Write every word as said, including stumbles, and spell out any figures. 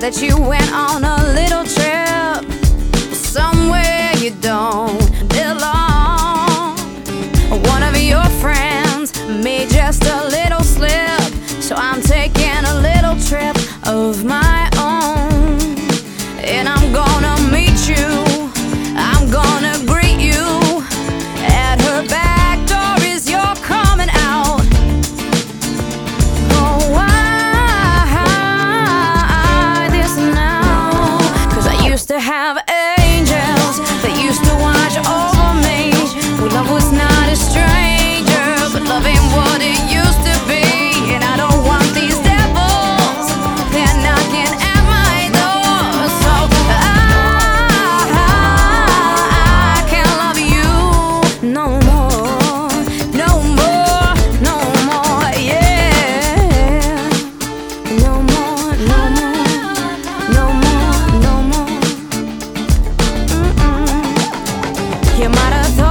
that you went on a little trip somewhere you don't belong. One of your friends made just a little slip, so I'm taking a little trip of my own. And I'm gonna meet you, I'm gonna greet you at her back door as you're coming out. Oh, why this now? 'Cause I used to have angels that used to watch over me. Well, love was not a stranger, but love ain't what it used to be. And I don't want these devils, they're knocking at my door. So I, I can't love you no more, no more, no more, yeah. No more, no more, no more, no more. Mm-mm. You might have thought